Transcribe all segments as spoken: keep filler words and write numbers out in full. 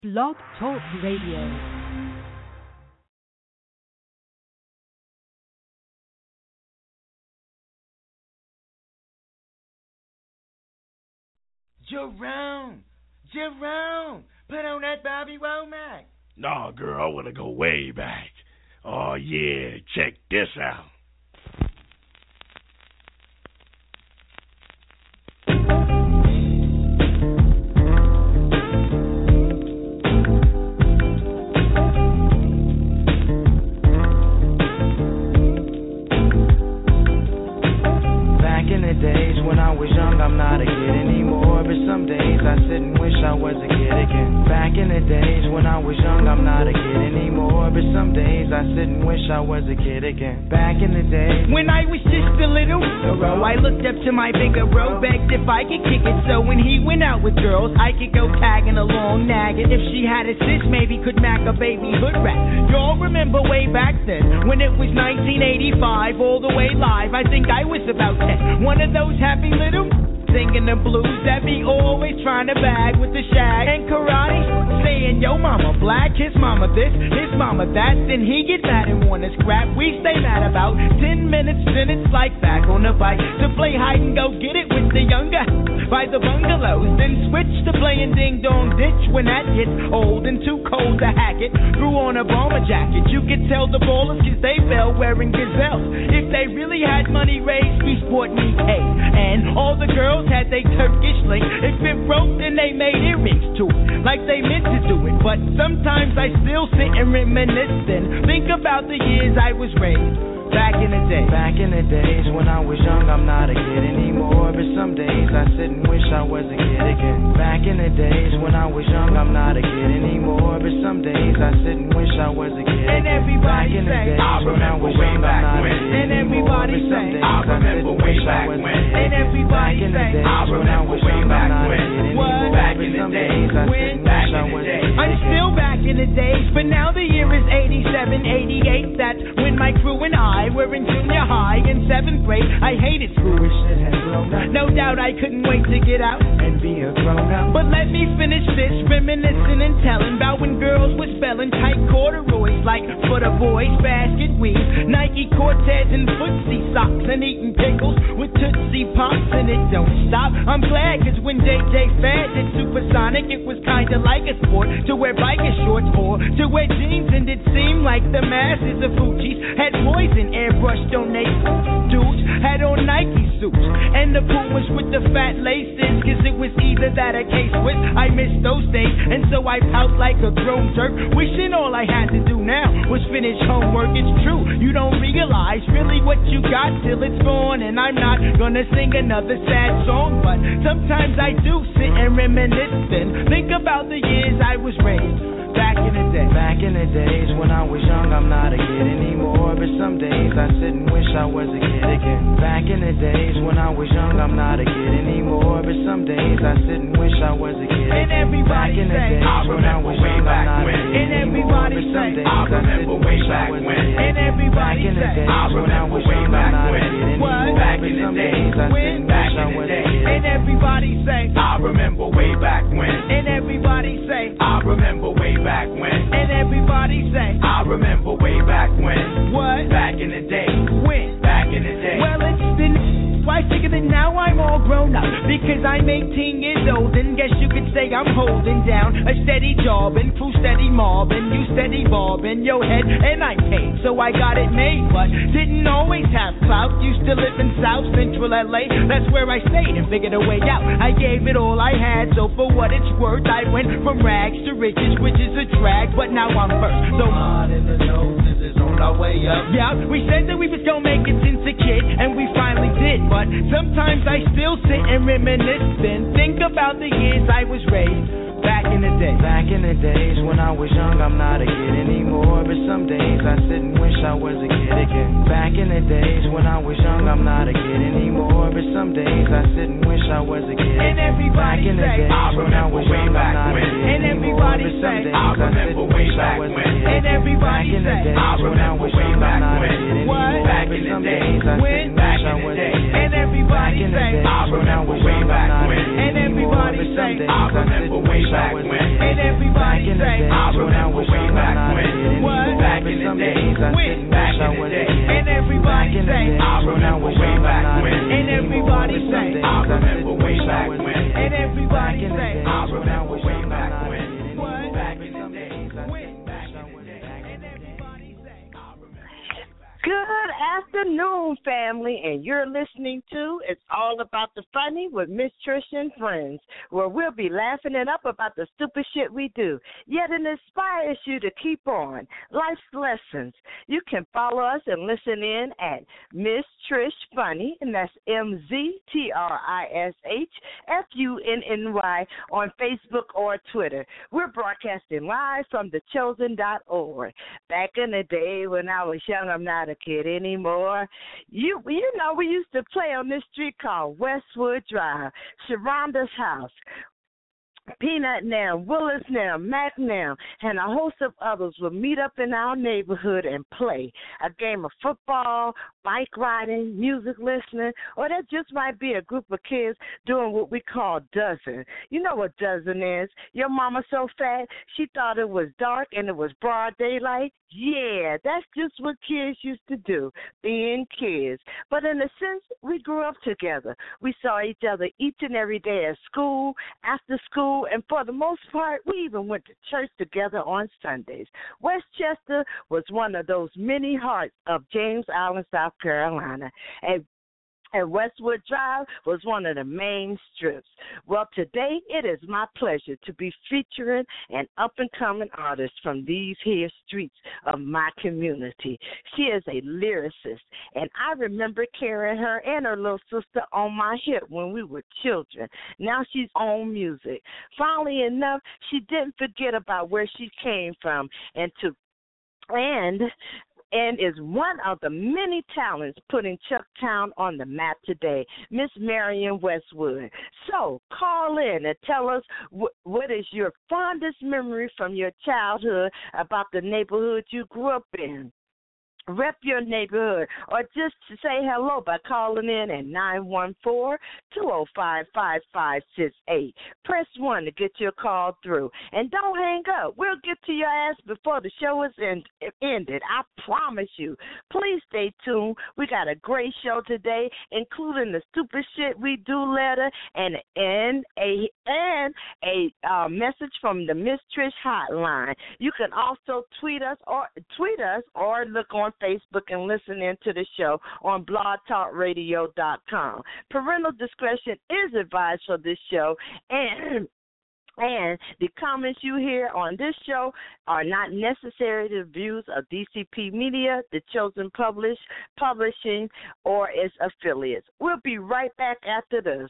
Blog Talk Radio. Jerome, Jerome, put on that Bobby Womack. Nah, girl, I want to go way back. Oh, yeah, check this out. Days when I was young, I'm not a kid anymore. But some days I sit and wish I was a kid again. Back in the days when I was young, I'm not a kid anymore. But some days I sit and wish I was a kid again. Back in the days when I was just a little girl, I looked up to my bigger bro, begged if I could kick it. So when he went out with girls, I could go tagging along, nagging. If she had a sis, maybe could mac a baby hood rat. Y'all remember way back then when it was nineteen eighty-five, all the way live. I think I was about ten. One of those happy little singing the blues that be always trying to bag with the shag and karate, saying yo mama black, his mama this, his mama that. Then he get mad and wanna scrap. We stay mad about ten minutes, then it's like back on the bike to play hide and go get it with the younger by the bungalows. Then switch to playing ding dong ditch when that gets old and too cold to hack it. Threw on a bomber jacket, you could tell the ballers cause they fell wearing gazelles. If they really had money raised, we sport me cake. And all the girls had they Turkish link. If it broke, then they made earrings to it, like they meant to do it. But sometimes I still sit and reminisce and think about the years I was raised. Back in the day. Back in the days when I was young, I'm not a kid anymore. But some days I sit and wish I was a kid again. Back in the days when I was young, I'm not a kid anymore. But some days I sit and wish I was a kid. And everybody say, I remember way back when. And everybody say, I remember way back when. And everybody say, I remember way back when. What? Back in the days I sit and wish I was a kid. I'm still back in the days, but now the year is eighty-seven, eighty-eight. That's when my crew and I were in junior high in seventh grade. I hated school. No doubt I couldn't wait to get out and be a grown up. But let me finish this, reminiscing and telling about when girls were spelling tight corduroys like for the boys, basket weaves, Nike Cortez and footsie socks, and eating pickles with Tootsie Pops, and it don't stop. I'm glad cause when J J Fad did Supersonic, it was kinda like a sport to wear biker shorts or to wear jeans, and it seemed like the masses of Fuji's had poison airbrush donations. Dudes had on Nike suits and the Pumas with the fat laces, cause it was either that or K-Swiss. I miss those days, and so I pout like a grown jerk, wishing all I had to do now was finish homework. It's true, you don't realize really what you got till it's gone. And I'm not gonna sing another sad song, but sometimes I do sit and reminisce and think about the years I was raised. Back in the day. Back in the days when I was young, I'm not a kid anymore. But some days I sit and wish I was a kid again. Back in the days when I was young, I'm not a kid anymore. But some days I sit and wish I was a kid and again. Everybody back in the say, days I when I was young, I'm not a kid and everybody anymore. But some say, days I, I sit and wish I was a kid. And everybody back in the say, days I when I was young, I'm not a kid anymore. Back but in the some days days I sit and wish I was a kid. And everybody say, I remember way back when. And everybody say, I remember way back when. And everybody say, I remember way back when. What? Back in the day. When? Back in the day. Well, it's been twice bigger than now I'm all grown up because I'm eighteen years old, and guess you could say I'm holding down a steady job and crew steady mobbing, you steady bobbing your head, and I'm paid, so I got it made, but didn't always have clout. Used to live in South Central L A, that's where I stayed and figured a way out. I gave it all I had, so for what it's worth, I went from rags to riches, which is a drag, but now I'm first. So on in the noses is on our way up. Yeah, we said that we was gonna make it since a kid, and we finally did. But sometimes I still sit and reminisce and think about the years I was raised. Back in the day. Back in the days when I was young, I'm not a kid anymore. But some days I sit and wish I was a kid again. Back in the days when I was young, I'm not a kid anymore. But some days I sit and wish I was a kid. And everybody back in the say, days I when I was young, I'm not a kid and anymore. everybody But some say, days I remember way back when. And everybody back in the say, days I when I was remember way young, I'm back not a when. kid anymore. What? Back But in the some day. days I When? sit and Back wish I in the was a day. kid. And everybody Back in the say, days I when I remember was way young, back I'm not a when. kid And anymore. everybody But some say, days I I sit remember and way way back when. And everybody say, I remember way back when. What? Back in the days, when? Back in the days. And everybody say, I remember way back when. And everybody say, I remember way back when. And everybody say, I remember way back when. What? Back in the days, when? Back in the days. And everybody say, I remember. Good afternoon, family, and you're listening to It's All About the Funny with Miss Trish and Friends, where we'll be laughing it up about the stupid shit we do, yet it inspires you to keep on. Life's lessons. You can follow us and listen in at Miss Trish Funny, and that's M Z T R I S H F U N N Y on Facebook or Twitter. We're broadcasting live from the chosen dot org. Back in the day when I was young, I'm not a kid anymore. You you know, we used to play on this street called Westwood Drive, Sharonda's house, Peanut Now, Willis Now, Mac Now, and a host of others would meet up in our neighborhood and play a game of football, bike riding, music listening, or that just might be a group of kids doing what we call dozen. You know what dozen is? Your mama so fat, she thought it was dark and it was broad daylight. Yeah, that's just what kids used to do, being kids. But in a sense, we grew up together. We saw each other each and every day at school, after school, and for the most part, we even went to church together on Sundays. Westchester was one of those many hearts of James Island, South Carolina. And And Westwood Drive was one of the main strips. Well, today it is my pleasure to be featuring an up-and-coming artist from these here streets of my community. She is a lyricist, and I remember carrying her and her little sister on my hip when we were children. Now she's on music. Funnily enough, she didn't forget about where she came from and to and and is one of the many talents putting Chucktown on the map today, Miss Marion Westwood. So call in and tell us wh- what is your fondest memory from your childhood about the neighborhood you grew up in. Rep your neighborhood, or just say hello by calling in at nine one four, two oh five, five five six eight. Press one to get your call through. And don't hang up. We'll get to your ass before the show is end, ended. I promise you. Please stay tuned. We got a great show today, including the stupid shit we do letter and, and a and a uh, message from the Miss Trish hotline. You can also tweet us or tweet us or look on Facebook and listen in to the show on blog talk radio dot com. Parental discretion is advised for this show, and And the comments you hear on this show are not necessarily the views of D C P Media, the Chosen Publish, Publishing, or its affiliates. We'll be right back after this.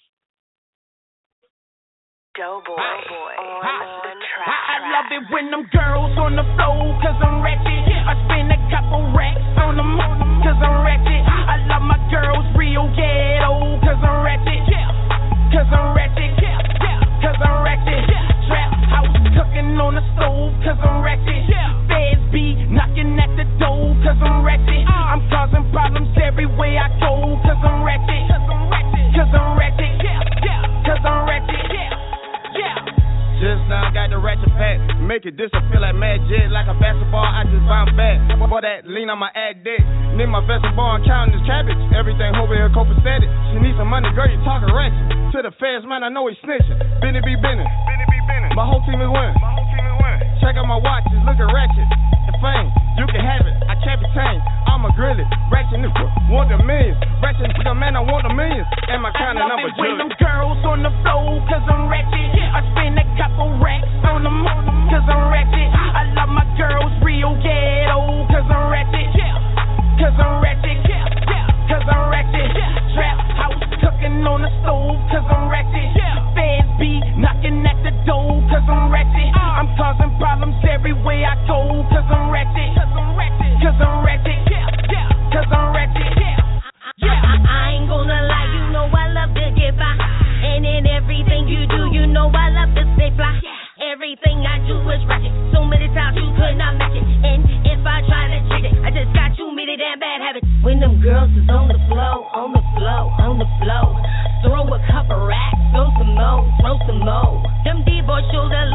Doughboy boy on the track. I love it when them girls on the floor, cause I'm ratchet. I spend a couple racks on them, cause I'm ratchet. I love my girls real ghetto, cause I'm ratchet. Cause I'm ratchet. Cause I'm ratchet. Trap house cooking on the stove, cause I'm ratchet. Feds be knocking at the door, cause I'm ratchet. I'm causing problems everywhere I go, cause I'm ratchet. Cause I'm ratchet. Cause I'm ratchet. Cause I'm ratchet. Just now got the ratchet pack, make it disappear like magic, like a basketball. I just bounce back, for that lean on my ad dick. Need my basketball and counting this cabbage. Everything over here copacetic. She needs some money, girl, you talking ratchet. To the feds, man, I know he's snitching. Benny be Benny, Benny be Benny. My whole team is winning. My whole team is winning. Check out my watch, it's looking ratchet. The fame, you can have it. I can't be tamed. I'm a grill it. Ratchet nigga, want the millions. Ratchet nigga, man, I want the millions. And my kind of number when them girls on the floor, cause I'm ratchet. I spend a couple racks on them, cause I'm ratchet. I love my girls real ghetto, cause I'm ratchet. Cause I'm ratchet. Cause I'm ratchet. Trap house cooking on the stove, cause I'm ratchet. Feds be knocking at the door, cause I'm ratchet. I'm causing problems everywhere I go, cause I'm ratchet. Cause I'm ratchet. Cause I'm ratchet. Cause I'm ratchet. Yeah, I, I ain't gonna lie, you know I love to get by. And in everything you do, you know I love to stay fly. Everything I do is ratchet. So many times you could not match it. And if I try to cheat it, I just got too many damn bad habits. When them girls is on the floor, on the floor, on the floor, throw a couple racks, throw some more, throw some more. Them D-boys shoulder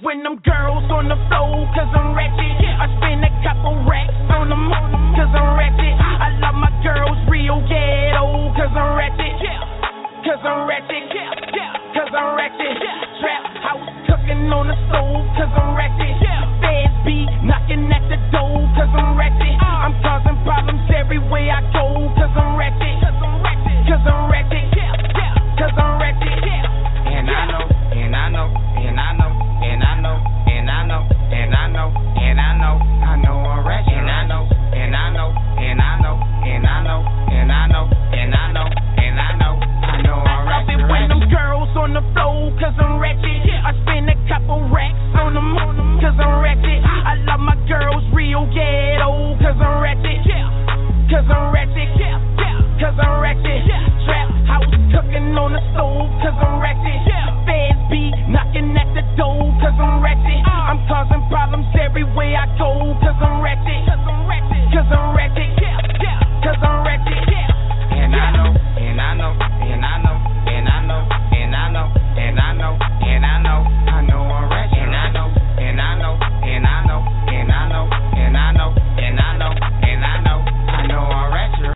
when them girls on the floor, cause I'm ratchet. I spend a couple racks on them, cause I'm ratchet. I love my girls real ghetto, cause I'm ratchet. Cause I'm ratchet, cause I'm ratchet. Trap house cooking on the stove, cause I'm ratchet. Feds be knocking at the door, cause I'm ratchet. I'm causing problems everywhere I go, cause I'm ratchet. Cause I'm ratchet, cause I'm ratchet. Cause I'm ratchet. And I know, and I know, and I know, and I know, and I know, and I know, and I know, I know I'm ratchet. And I know, and I know, and I know, and I know, and I know, and I know, and I know, I know I'm ratchet. I love it when them girls on the floor, cause I'm ratchet. I spend a couple racks on them, cause I'm ratchet. I love my girls real ghetto, cause I'm ratchet. Cause I'm ratchet. Cause I'm ratchet. Trap house cooking on the stove, cause I'm ratchet. Feds be knocking at the door, cause I'm ratchet. I'm causing problems everywhere I go, cause I'm ratchet. Cause I'm ratchet. Cause I'm ratchet. Cause I'm ratchet. And I know, and I know, and I know, and I know, and I know, and I know, and I know, I know I'm ratchet. And I know, and I know, and I know, and I know, and I know, and I know, and I know, I know I'm ratchet.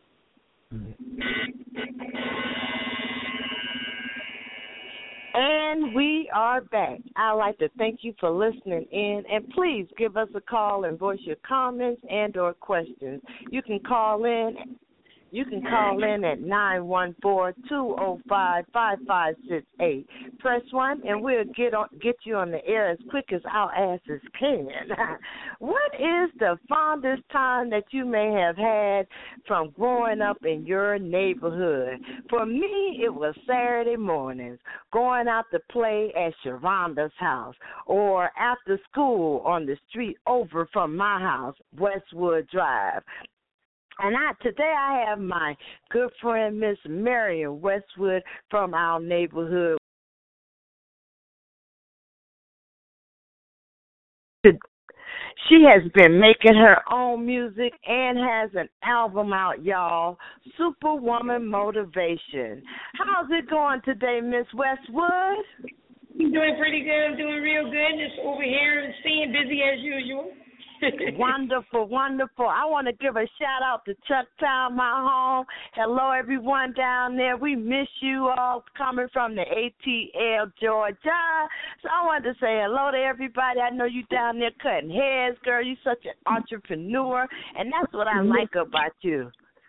And we are back. I'd like to thank you for listening in, and please give us a call and voice your comments and or questions. You can call in. You can call in at nine one four, two oh five, five five six eight. Press one, and we'll get on, get you on the air as quick as our asses can. What is the fondest time that you may have had from growing up in your neighborhood? For me, it was Saturday mornings, going out to play at Sharonda's house, or after school on the street over from my house, Westwood Drive. And I, today I have my good friend, Miss Marion Westwood from our neighborhood. She has been making her own music and has an album out, y'all, Superwoman Motivation. How's it going today, Miss Westwood? I'm doing pretty good. I'm doing real good. Just over here and staying busy as usual. Wonderful, wonderful. I want to give a shout out to Chucktown, my home. Hello, everyone down there. We miss you all coming from the A T L, Georgia. So I wanted to say hello to everybody. I know you down there cutting heads, girl. You're such an entrepreneur, and that's what I like about you.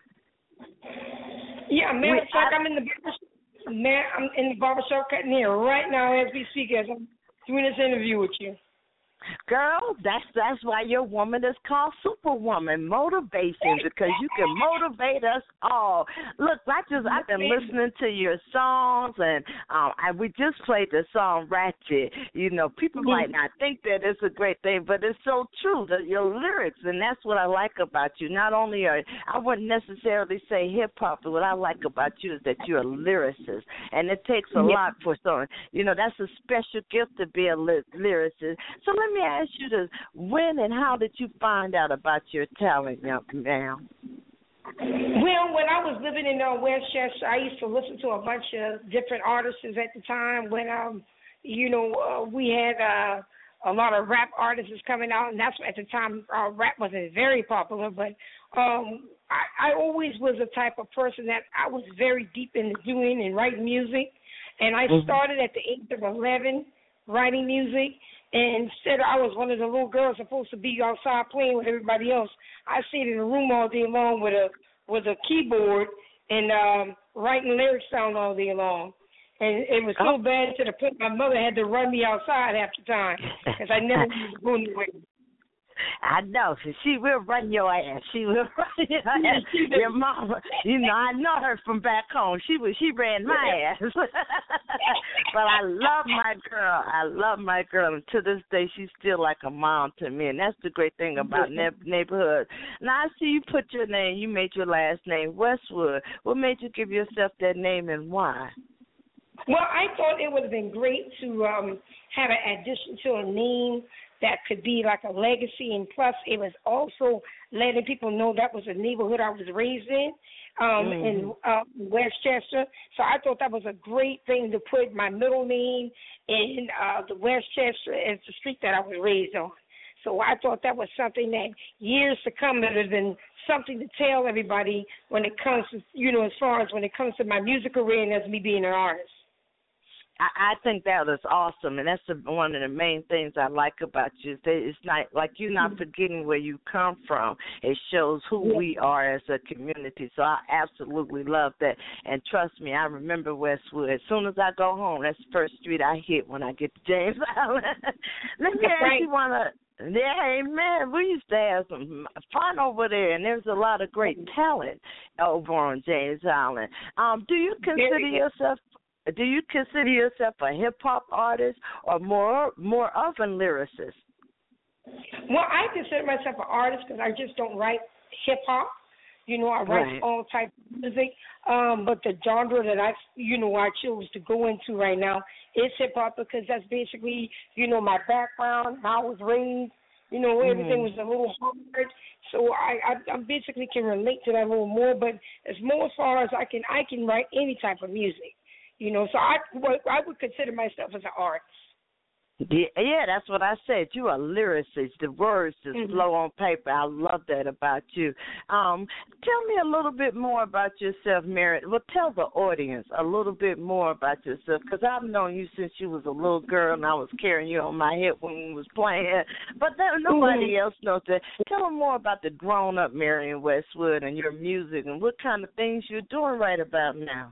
Yeah, matter of fact, I'm in the barbershop. Man, I'm in the barbershop cutting hair right now as we speak, as I'm doing this interview with you. Girl, that's that's why your woman is called Superwoman Motivation, because you can motivate us all. Look, I just I've been listening to your songs, and um, I, we just played the song Ratchet. You know, people might not think that it's a great thing, but it's so true, that your lyrics, and that's what I like about you. Not only are I wouldn't necessarily say hip hop, but what I like about you is that you're a lyricist, and it takes a yeah. lot for someone. You know, that's a special gift to be a ly- lyricist. So let me ask you this: when and how did you find out about your talent, young ma'am? Well, when I was living in uh, Westchester, I used to listen to a bunch of different artists at the time. When um, you know, uh, we had uh, a lot of rap artists coming out, and that's at the time uh, rap wasn't very popular. But um, I, I always was the type of person that I was very deep into doing and writing music, and I mm-hmm. started at the age of eleven writing music. And instead, I was one of the little girls supposed to be outside playing with everybody else. I stayed in a room all day long with a with a keyboard and um, writing lyrics down all day long. And it was so oh. bad to the point my mother had to run me outside half the time because I never was going anywhere. I know. She will run your ass. She will run your ass. Your mama, you know, I know her from back home. She was, she ran my ass. But I love my girl. I love my girl. And to this day, she's still like a mom to me. And that's the great thing about ne- neighborhood. Now, I see you put your name, you made your last name Westwood. What made you give yourself that name and why? Well, I thought it would have been great to um, have an addition to a name that could be like a legacy, and plus it was also letting people know that was a neighborhood I was raised in, um, mm-hmm. in uh, Westchester. So I thought that was a great thing to put my middle name in uh, the Westchester as the street that I was raised on. So I thought that was something that years to come it would have been something to tell everybody when it comes to, you know, as far as when it comes to my music career and as me being an artist. I, I think that is awesome, and that's the, one of the main things I like about you. It's not like you're not forgetting where you come from. It shows who yeah. we are as a community. So I absolutely love that. And trust me, I remember Westwood. As soon as I go home, that's the first street I hit when I get to James Island. Let me ask right. you one of. Yeah, amen. We used to have some fun over there, and there's a lot of great talent over on James Island. Um, do you consider yourself? Do you consider yourself a hip hop artist or more more of a lyricist? Well, I consider myself an artist because I just don't write hip hop. You know, I write right. all types of music, um, but the genre that I, you know, I chose to go into right now is hip hop because that's basically, you know, my background, how I was raised. You know, mm-hmm. everything was a little hard, so I, I, I basically can relate to that a little more. But as more as far as I can, I can write any type of music. You know, so I, I would consider myself as an artist. Yeah, yeah, that's what I said. You're a lyricist. The words just mm-hmm. flow on paper. I love that about you. Um, tell me a little bit more about yourself, Mary. Well, tell the audience a little bit more about yourself, because I've known you since you was a little girl, and I was carrying you on my hip when we was playing. But there, nobody mm-hmm. else knows that. Tell them more about the grown-up Marion Westwood and your music and what kind of things you're doing right about now.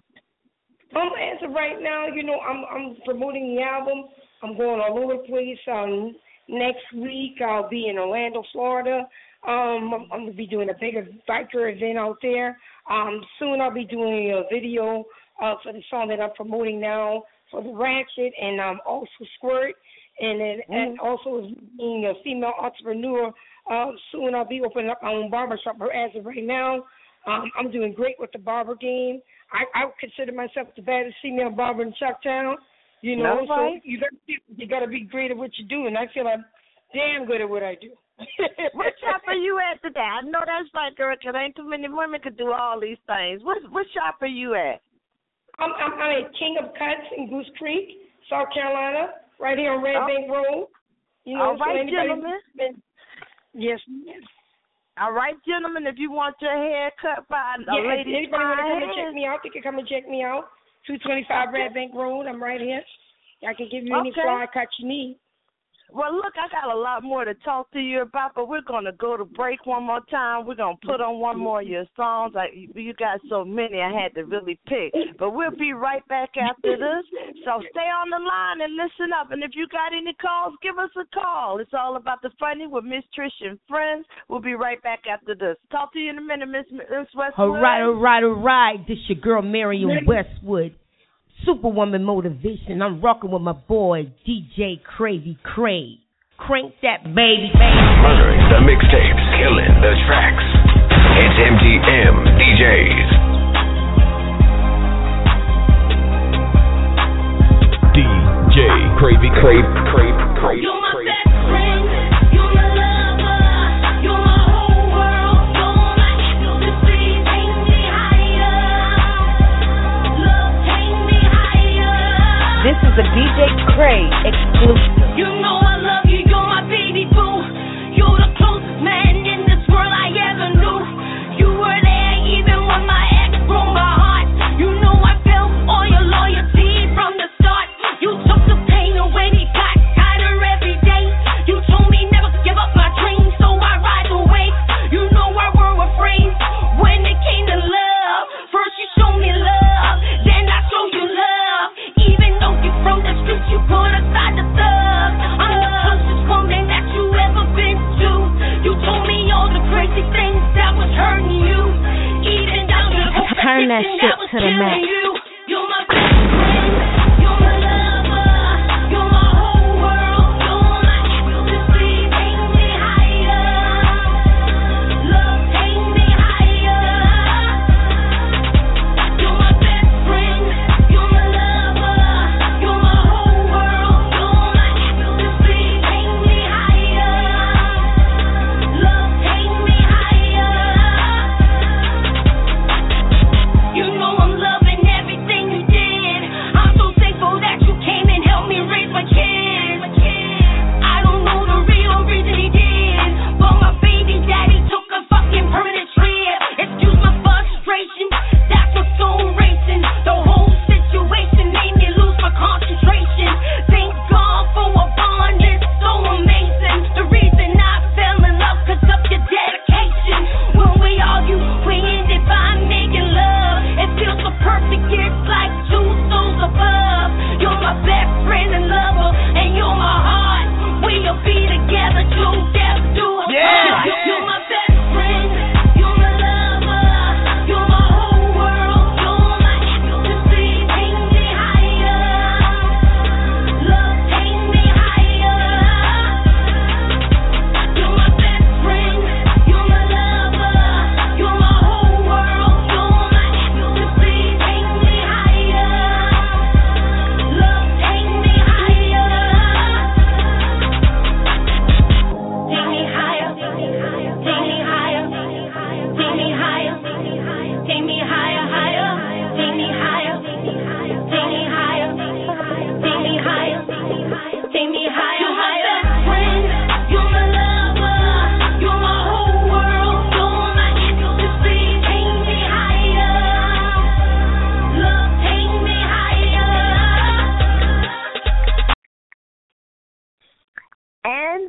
Um, as of right now, you know, I'm I'm promoting the album. I'm going all over the place. Um, next week I'll be in Orlando, Florida. Um, I'm, I'm going to be doing a bigger biker event out there. Um, soon I'll be doing a video uh, for the song that I'm promoting now for the Ratchet and um, also Squirt. And then mm-hmm. and also being a female entrepreneur. Uh, soon I'll be opening up my own barbershop. But as of right now, um, I'm doing great with the barber game. I, I consider myself the baddest female barber in Chucktown. You know, so you got you got to be great at what you do, and I feel I'm damn good at what I do. What shop are you at today? I know that's right, girl, because ain't too many women could do all these things. What what shop are you at? I'm I'm, I'm at King of Cuts in Goose Creek, South Carolina, right here on Red oh. Bank Road. You know, all right, so gentlemen. Been, yes, yes. All right, gentlemen, if you want your hair cut by a yeah, lady, anybody want to come and check me out, they can come and check me out. two twenty-five okay. Red Bank Road, I'm right here. I can give you any okay. fly cut you need. Well, look, I got a lot more to talk to you about, but we're going to go to break one more time. We're going to put on one more of your songs. I, you got so many I had to really pick. But we'll be right back after this. So stay on the line and listen up. And if you got any calls, give us a call. It's all about the funny with Miss Trish and friends. We'll be right back after this. Talk to you in a minute, Miss Westwood. All right, all right, all right. This your girl, Marion Westwood. Superwoman motivation. I'm rocking with my boy D J Cravey Cray. Crank that baby, baby. Murdering the mixtapes, killing the tracks. It's M T M D Js. D J Cravey Cray, Cray, Cray. You're my best friend. You're my lover. You're my whole world. You're my ecstasy. Take me higher. Love, take me higher. This is a D J Cray exclusive. You know I love you. You're my baby boo. You're the closest man in this world I ever knew. You were there even when my ex broke my heart. You know I felt all your loyalty from the start. You took the pain away, we got tighter every day. You told me never to give up my dreams, so I ride away. You know I were afraid when it came to love. First you showed me love, then I showed you love. Even though you from the streets, you put aside the thug. I'm the closest woman that you ever been to. You told me all the crazy things that was hurting you. Even down to the turn that shit that was to the max. you. You're my best friend. You're my lover. You're my whole world. You're my ecstasy. Take me higher. Love, take me higher. You're my best friend. You're my lover.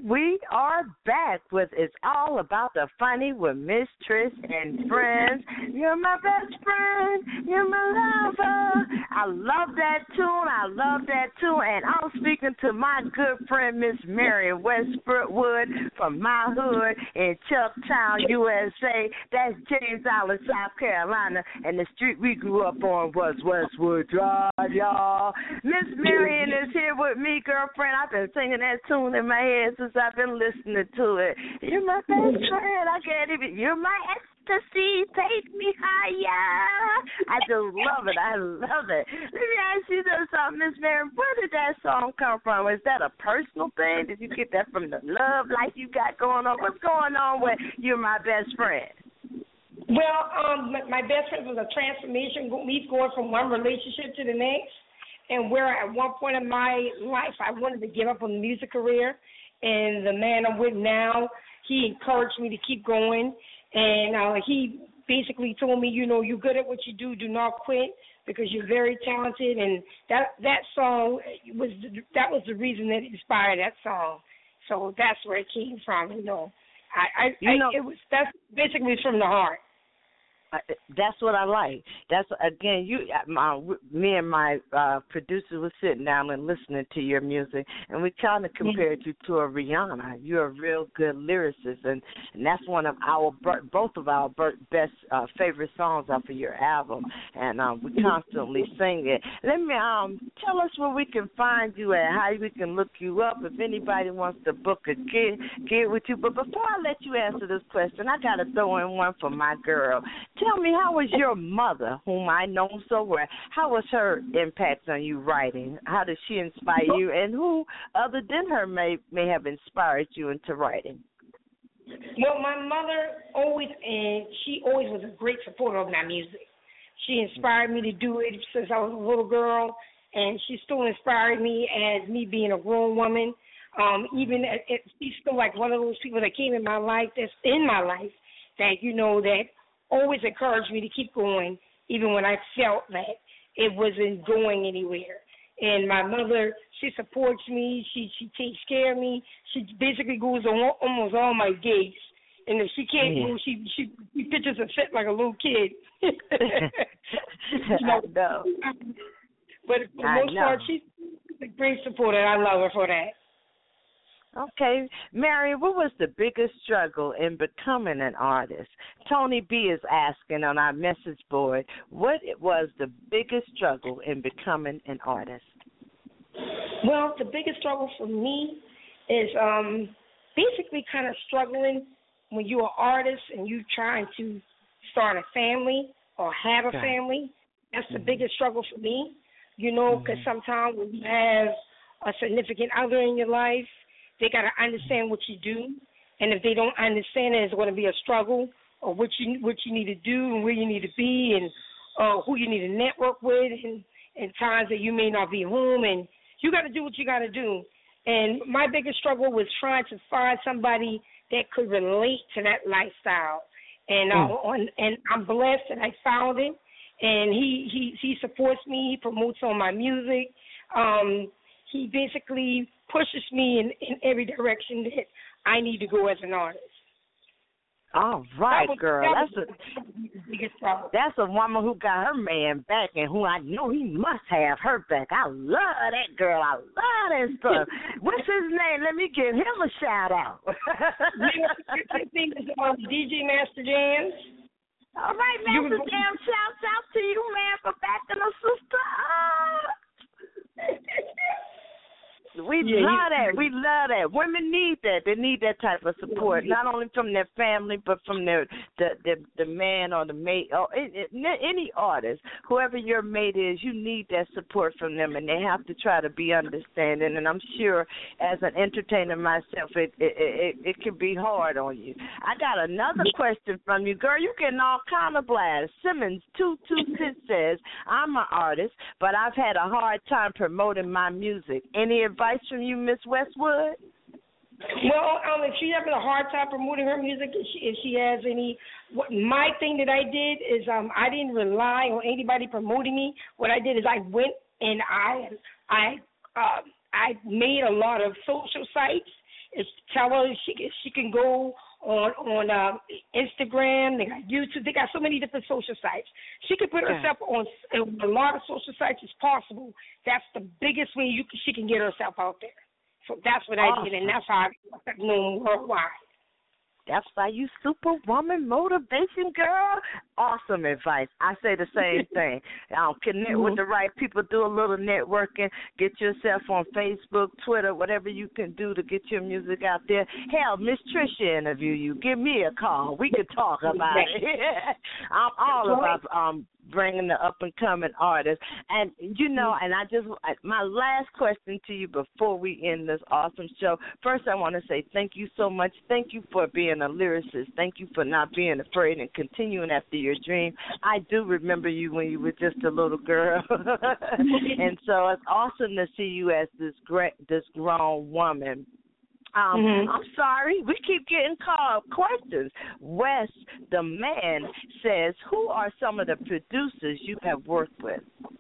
we are back with It's All About the Funny with Miss Trish and Friends. You're my best friend. You're my lover. I love that tune. I love that tune. And I'm speaking to my good friend, Miss Marion Westwood from my hood in Chucktown, U S A. That's James Island, South Carolina. And the street we grew up on was Westwood Drive, y'all. Miss Marion is here with me, girlfriend. I've been singing that tune in my head since I've been listening to it. You're my best friend. I can't even. You're my ecstasy. Take me higher. I just love it. I love it. Let me ask you this, uh, Miss Marion. Where did that song come from? Is that a personal thing? Did you get that from the love life you got going on? What's going on with You're My Best Friend? Well, um, my best friend was a transformation, me going from one relationship to the next. And where at one point in my life I wanted to give up on the music career, and the man I'm with now, he encouraged me to keep going, and uh, he basically told me, you know, you're good at what you do, do not quit because you're very talented, and that that song was that was the reason that inspired that song. So that's where it came from, you know. I, I, you know, I it was that's basically from the heart. That's what I like. That's again, you, my, me and my uh, producer was sitting down and listening to your music, and we kind of compared you to a Rihanna. You're a real good lyricist, and, and that's one of our both of our best uh, favorite songs off of your album, and um, we constantly sing it. Let me um tell us where we can find you at, how we can look you up if anybody wants to book a gig, gig with you. But before I let you answer this question, I got to throw in one for my girl. Tell me, how was your mother, whom I know so well, how was her impact on you writing? How did she inspire you? And who, other than her, may may have inspired you into writing? Well, my mother always, and she always was a great supporter of my music. She inspired me to do it since I was a little girl, and she still inspired me as me being a grown woman. Um, even at, at, she's still like one of those people that came in my life, that's in my life, that, you know, that always encouraged me to keep going, even when I felt that it wasn't going anywhere. And my mother, she supports me. She she takes care of me. She basically goes on almost all my gigs. And if she can't yeah. go, she, she she pitches a fit like a little kid. you know? I know. But for the I most know. part, she's a great supporter. I love her for that. Okay. Mary, what was the biggest struggle in becoming an artist? Tony B is asking on our message board, what was the biggest struggle in becoming an artist? Well, the biggest struggle for me is um, basically kind of struggling when you're an artist and you're trying to start a family or have a okay. family. That's the mm-hmm. biggest struggle for me, you know, because mm-hmm. sometimes when you have a significant other in your life, they got to understand what you do, and if they don't understand it, it's going to be a struggle, or what you what you need to do and where you need to be, and uh, who you need to network with, and, and times that you may not be home, and you got to do what you got to do. And my biggest struggle was trying to find somebody that could relate to that lifestyle, and uh, mm. on, and I'm blessed that I found it, and he he he supports me, he promotes on my music. Um, he basically pushes me in, in every direction that I need to go as an artist. All right, was, girl. that That's a a that's a woman who got her man back and who I know he must have her back. I love that girl. I love that stuff. What's his name? Let me give him a shout out. His name is um, D J Master Jams. All right, Master Jams. Shouts out to you, man, for backing a sister up. We yeah, love that. We love that. Women need that. They need that type of support, not only from their family, but from their the the, the man or the mate or any artist, whoever your mate is. You need that support from them, and they have to try to be understanding. And I'm sure, as an entertainer myself, it it it, it can be hard on you. I got another question from you, girl. You getting all kind of blast. Simmons two two six says, "I'm an artist, but I've had a hard time promoting my music. Any advice from you, Miss Westwood?" Well, um, if she's having a hard time promoting her music, if she, if she has any, what, my thing that I did is um, I didn't rely on anybody promoting me. What I did is I went and I I uh, I made a lot of social sites is tell her she can, she can go on on uh, Instagram. They got YouTube. They got so many different social sites. She can put Yeah. herself on a lot of social sites as possible. That's the biggest way you can, she can get herself out there. So that's what Awesome. I did, and that's how I got known worldwide. That's why you superwoman motivation, girl. Awesome advice. I say the same thing. Um, connect mm-hmm. with the right people, do a little networking, get yourself on Facebook, Twitter, whatever you can do to get your music out there. Hell, Miss Trisha interview you. Give me a call. We could talk about it. I'm all about um bringing the up-and-coming artists. And, you know, and I just, my last question to you before we end this awesome show, first I want to say thank you so much. Thank you for being a lyricist. Thank you for not being afraid and continuing after your dream. I do remember you when you were just a little girl. And so it's awesome to see you as this great, this grown woman. Um, mm-hmm. I'm sorry, we keep getting called questions. Wes, the man, says, who are some of the producers you have worked with?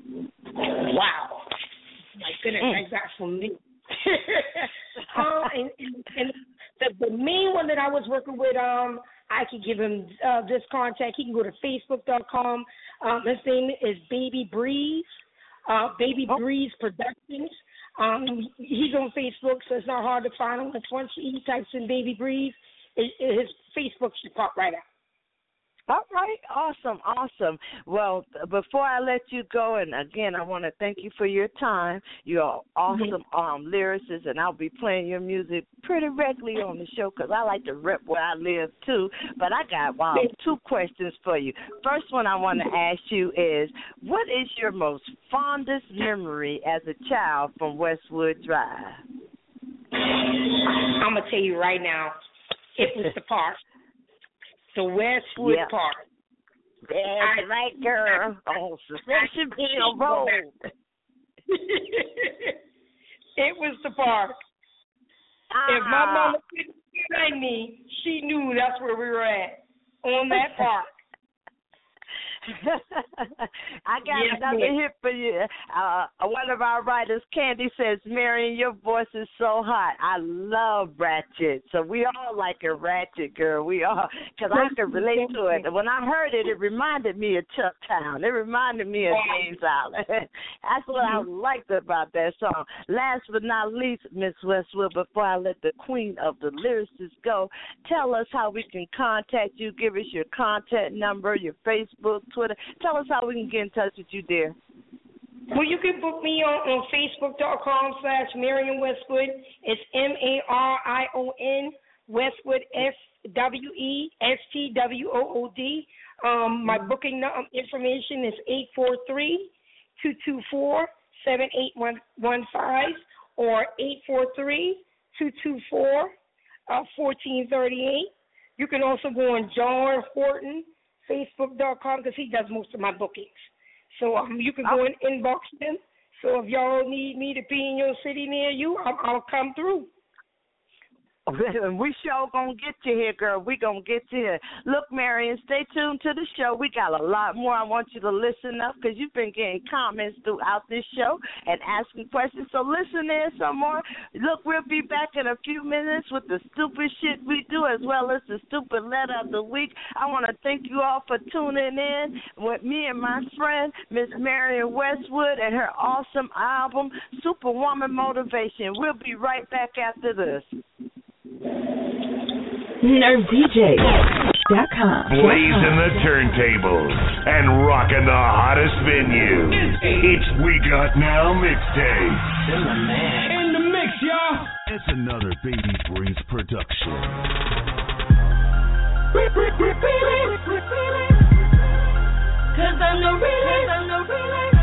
Wow. My goodness, mm. that's that for me. um, and, and, and the, the main one that I was working with, um, I could give him uh, this contact. He can go to facebook dot com. Um, his name is Baby Breeze, uh, Baby oh. Breeze Productions. Um, he's on Facebook, so it's not hard to find him. Once he types in Baby Breeze, it, it, his Facebook should pop right out. All right, awesome, awesome. Well, before I let you go, and again, I want to thank you for your time. You're an awesome mm-hmm. um, lyricist, and I'll be playing your music pretty regularly on the show because I like to rep where I live, too. But I got wow, two questions for you. First one I want to ask you is, what is your most fondest memory as a child from Westwood Drive? I'm going to tell you right now, it was the park. The Westwood yep. Park. That's I, right, girl. On Secessionville Road. It was the park. Uh-huh. If my mama couldn't find me, she knew that's where we were at, on that park. I got yes, another hit for you. Uh, one of our writers, Candy, says, Marion, your voice is so hot. I love Ratchet. So we all like a Ratchet, girl. We all, because I can relate to it. When I heard it, it reminded me of Chucktown. It reminded me of James Island. That's what I liked about that song. Last but not least, Miss Westwood, before I let the queen of the lyricists go, tell us how we can contact you. Give us your contact number, your Facebook, Twitter. Tell us how we can get in touch with you, dear. Well, you can book me on, on facebook dot com slash Marion Westwood. It's M A R I O N Westwood, S W E S T W O O D. Um, my booking information is eight four three, two two four, seven eight one five or eight four three, two two four, one four three eight. You can also go on John Horton facebook dot com because he does most of my bookings. So um, you can go and inbox him. So if y'all need me to be in your city near you, I'll, I'll come through. We sure gonna get you here, girl. We gonna get you here. Look, Marion, stay tuned to the show. We got a lot more. I want you to listen up because you've been getting comments throughout this show and asking questions. So listen in some more. Look, we'll be back in a few minutes with the stupid shit we do as well as the stupid letter of the week. I want to thank you all for tuning in with me and my friend, Miss Marion Westwood, and her awesome album, Superwoman Motivation. We'll be right back after this. Nerve D J dot com. Blazing the turntables and rocking the hottest venue. It's We Got Now Mixtape. In the mix, y'all. It's another Baby Breeze production. Cause I'm the realest, I'm the realest.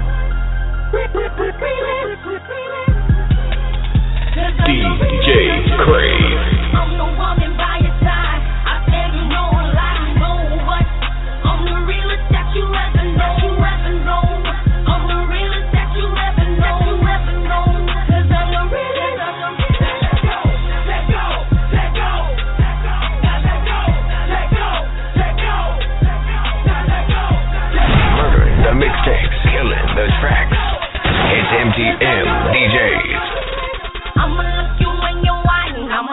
D J Crave. I'm the woman by your side. I tell you no lie, you know what? I'm the realest that you ever know, you ever know. I'm the realest that you ever know, you ever know. Cause I'm the realest, I'm the realest. Let go, let go, let go, let go, let go, let go, let go, let go. Murdering the mixtapes, killing the tracks. It's M T M D Js. I'ma look you in your eye and I'ma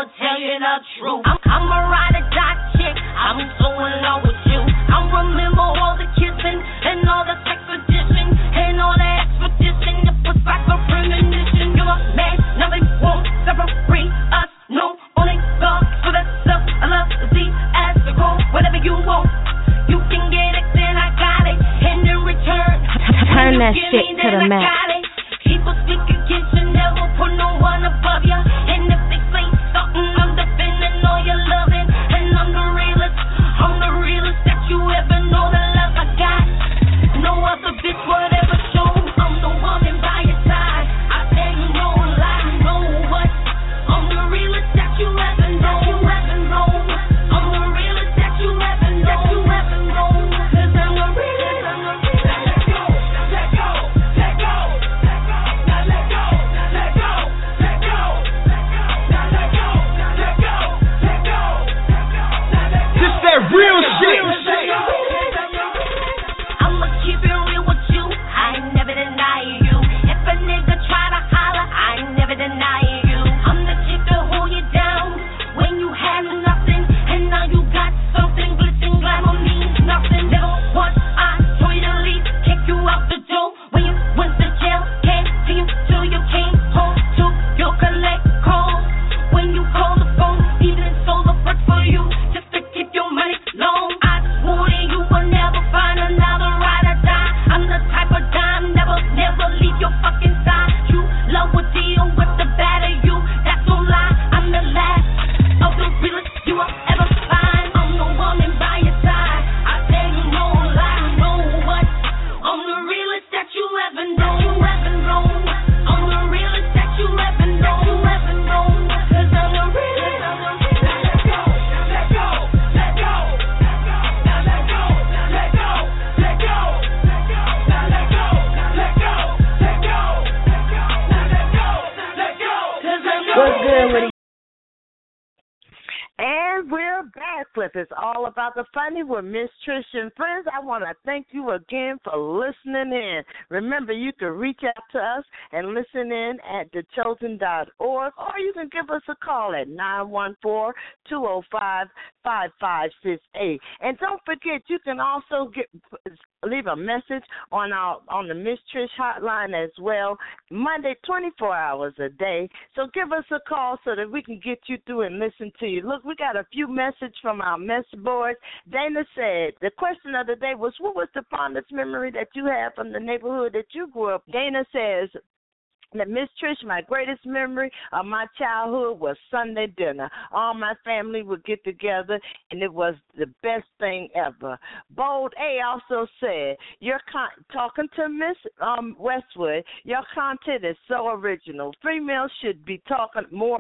And we're back with It's All About the Funny with Miss Trish and friends. I want to thank you again for listening in. Remember, you can reach out to us and listen in at the chosen dot org, or you can give us a call at nine one four, two oh five, five five six eight. And don't forget, you can also get leave a message on our on the Miss Trish hotline as well, Monday, twenty-four hours a day. So give us a call so that we can get you through and listen to you. Look, we got a few messages from our message boards. Dana said, the question of the day was, what was the fondest memory that you have from the neighborhood that you grew up? Dana says, that Miss Trish, my greatest memory of my childhood was Sunday dinner. All my family would get together, and it was the best thing ever. Bold A also said, "You're con- talking to Miss um, Westwood, your content is so original. Females should be talking more.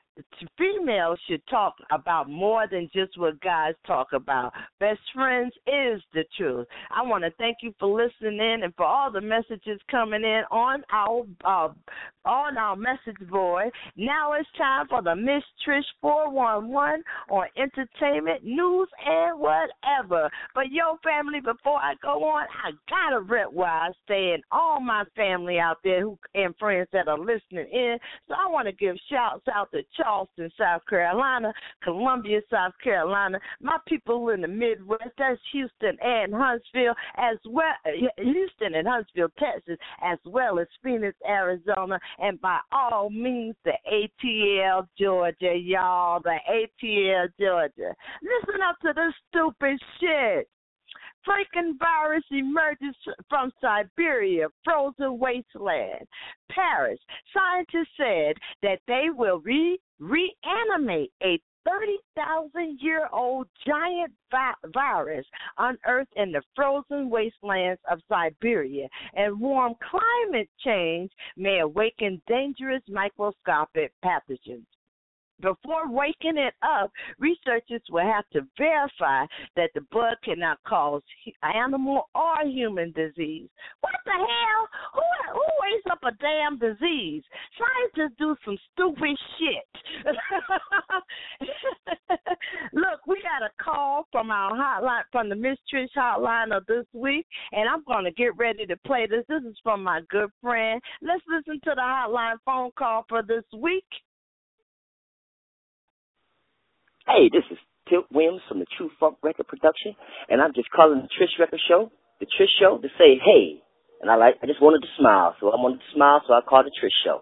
Females should talk about more than just what guys talk about. Best friends is the truth." I want to thank you for listening in and for all the messages coming in on our uh, on our message board. Now it's time for the Miss Trish four one one on entertainment, news, and whatever. But yo, family, before I go on, I gotta rep where I stay and all my family out there who and friends that are listening in. So I want to give shouts out to Charleston, South Carolina, Columbia, South Carolina, my people in the Midwest, that's Houston and Huntsville, as well, Houston and Huntsville, Texas, as well as Phoenix, Arizona, and by all means, the A T L, Georgia, y'all, the A T L, Georgia. Listen up to this stupid shit. Freaking virus emerges from Siberia, frozen wasteland. Paris, scientists said that they will re- reanimate a thirty thousand year old giant vi- virus unearthed in the frozen wastelands of Siberia, and warm climate change may awaken dangerous microscopic pathogens. Before waking it up, researchers will have to verify that the bug cannot cause animal or human disease. What the hell? Who, who wakes up a damn disease? Scientists do some stupid shit. Look, we got a call from our hotline, from the Miss Trish hotline of this week, and I'm going to get ready to play this. This is from my good friend. Let's listen to the hotline phone call for this week. Hey, this is Tilt Williams from the True Funk Record Production, and I'm just calling the Trish Record Show, the Trish Show, to say hey. And I like, I just wanted to smile, so I wanted to smile, so I called the Trish Show.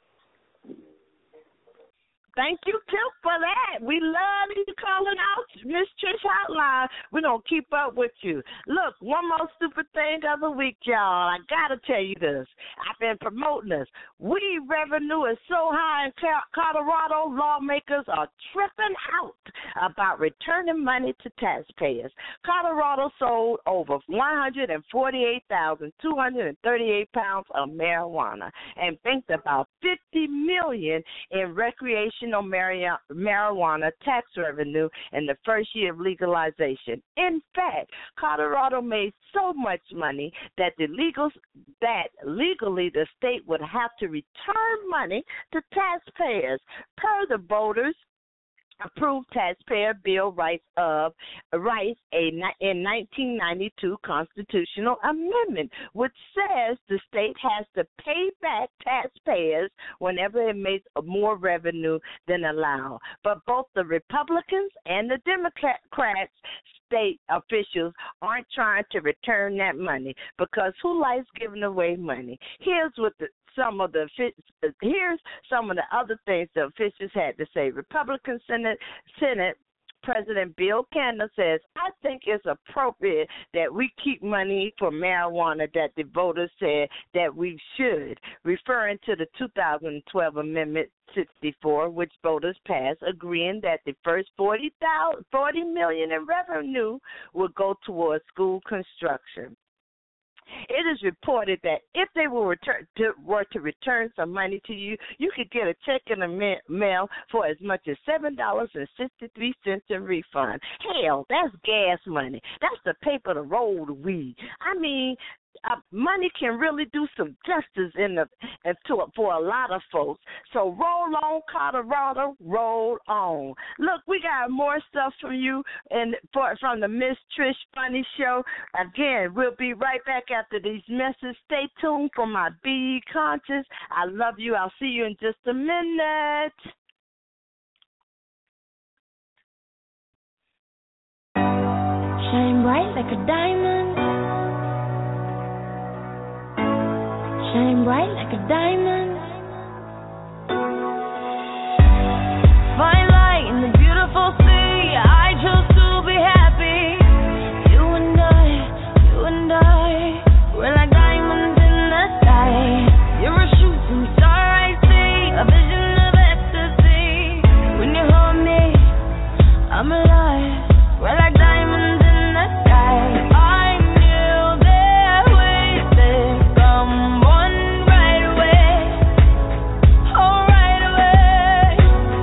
Thank you, Tilt, for that. We love you calling out Miss Trish hotline. We're going to keep up with you. Look, one more stupid thing of the week, y'all. I got to tell you this. I've been promoting this. Weed revenue is so high in Colorado, lawmakers are tripping out about returning money to taxpayers. Colorado sold over one hundred forty-eight thousand two hundred thirty-eight pounds of marijuana and banked about fifty million dollars in recreation marijuana tax revenue in the first year of legalization. In fact, Colorado made so much money that the legal that legally the state would have to return money to taxpayers per the voters approved taxpayer bill rights of rights a in nineteen ninety-two constitutional amendment, which says the state has to pay back taxpayers whenever it makes more revenue than allowed. But both the Republicans and the Democrats, state officials, aren't trying to return that money because who likes giving away money? Here's what the Some of the here's some of the other things the officials had to say. Republican Senate Senate President Bill Cannon says, "I think it's appropriate that we keep money for marijuana that the voters said that we should," referring to the two thousand twelve Amendment sixty-four, which voters passed, agreeing that the first forty million dollars in revenue would go towards school construction. It is reported that if they were, return, to, were to return some money to you, you could get a check in the ma- mail for as much as seven dollars and sixty-three cents in refund. Hell, that's gas money. That's the paper to roll the weed. I mean, uh, money can really do some justice in the and to, for a lot of folks. So roll on, Colorado, roll on. Look, we got more stuff from you and for from the Miss Trish Funny Show. Again, we'll be right back after these messages. Stay tuned for my Be Conscious. I love you. I'll see you in just a minute. Shine bright like a diamond. Shine bright like a diamond. Fine light in the beautiful sea. I chose to be happy. You and I, you and I, we're like diamonds in the sky. You're a shooting star I see, a vision of ecstasy. When you hold me, I'm alive. We're like diamonds in the sky. I knew there was this someone right away. Oh, right away.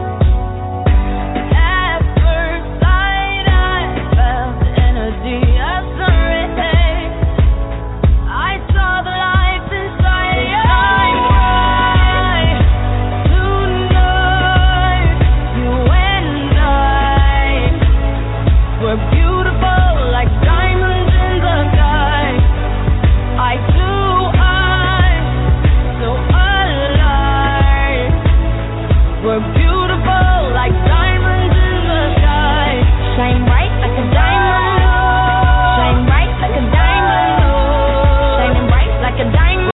At first sight, I felt the energy of sun rays. I saw the light inside your eyes. Tonight, you and I were beautiful like diamonds in the sky. I do, I so alive. We're beautiful like diamonds in the sky. Shine bright like a diamond. Shine bright like a diamond. Shining bright like a diamond.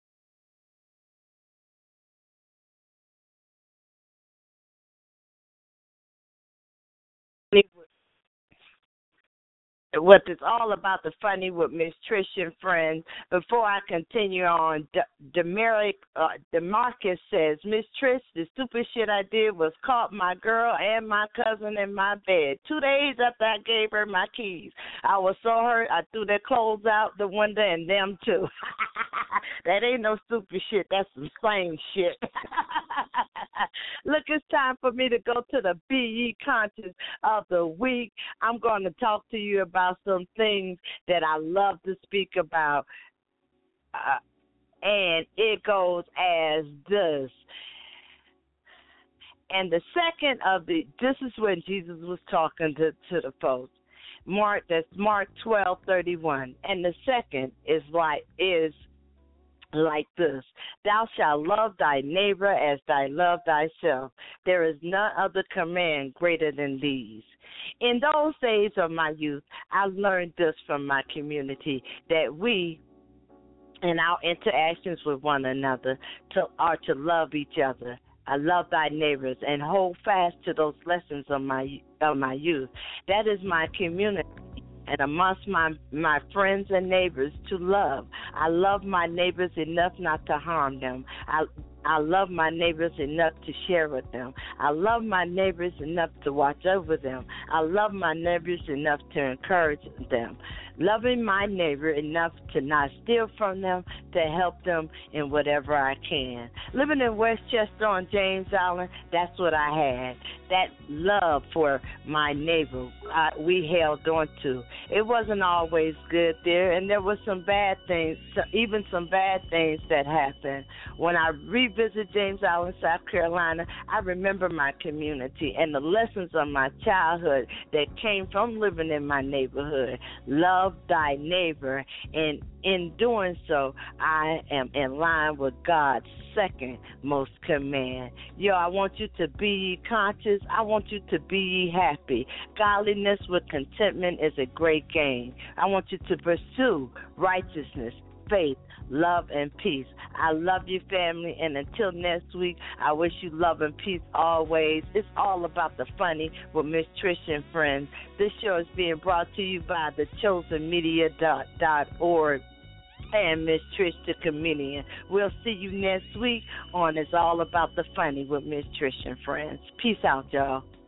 What it's all about, the funny with Miss Trish and friends. Before I continue on, De- Demaric, uh, Demarcus says, Miss Trish, the stupid shit I did was caught my girl and my cousin in my bed. Two days after I gave her my keys, I was so hurt I threw their clothes out the window and them too. That ain't no stupid shit. That's some same shit. Look, it's time for me to go to the Be Ye Conscious of the week. I'm going to talk to you about some things that I love to speak about, uh, and it goes as this. And the second of the, this is when Jesus was talking to, to the folks. Mark, that's Mark twelve thirty-one. And the second is like is like this: thou shalt love thy neighbor as thy love thyself. There is none other command greater than these. In those days of my youth, I learned this from my community, that we, in our interactions with one another, to, are to love each other. I love thy neighbors and hold fast to those lessons of my of my youth. That is my community. And amongst my my friends and neighbors, to love. I love my neighbors enough not to harm them. I I love my neighbors enough to share with them. I love my neighbors enough to watch over them. I love my neighbors enough to encourage them. Loving my neighbor enough to not steal from them, to help them in whatever I can. Living in Westchester on James Island, that's what I had. That love for my neighbor I, we held on to. It wasn't always good there, and there were some bad things, even some bad things that happened. When I revisit James Island, South Carolina, I remember my community and the lessons of my childhood that came from living in my neighborhood. Love thy neighbor, and in doing so, I am in line with God's second most command. Yo, I want you to be conscious. I want you to be happy. Godliness with contentment is a great gain. I want you to pursue righteousness, faith, love, and peace. I love you, family, and until next week, I wish you love and peace always. It's all about the funny with Miss Trish and friends. This show is being brought to you by the chosen media dot org and Miss Trish the Comedian. We'll see you next week on It's All About the Funny with Miss Trish and friends. Peace out, y'all.